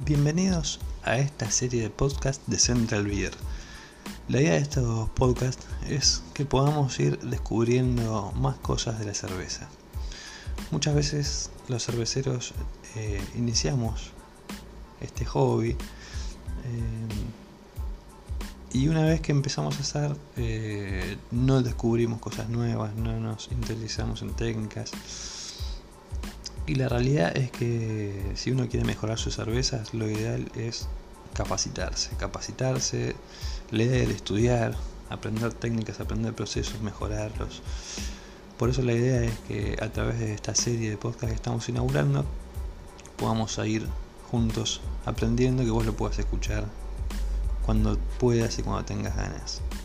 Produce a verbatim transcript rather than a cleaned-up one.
Bienvenidos a esta serie de podcast de Central Beer. La idea de estos podcasts es que podamos ir descubriendo más cosas de la cerveza. Muchas veces los cerveceros eh, iniciamos este hobby eh, y una vez que empezamos a hacer eh, no descubrimos cosas nuevas, no nos interesamos en técnicas. Y la realidad es que si uno quiere mejorar sus cervezas, lo ideal es capacitarse, capacitarse, leer, estudiar, aprender técnicas, aprender procesos, mejorarlos. Por eso la idea es que a través de esta serie de podcast que estamos inaugurando, podamos ir juntos aprendiendo, que vos lo puedas escuchar cuando puedas y cuando tengas ganas.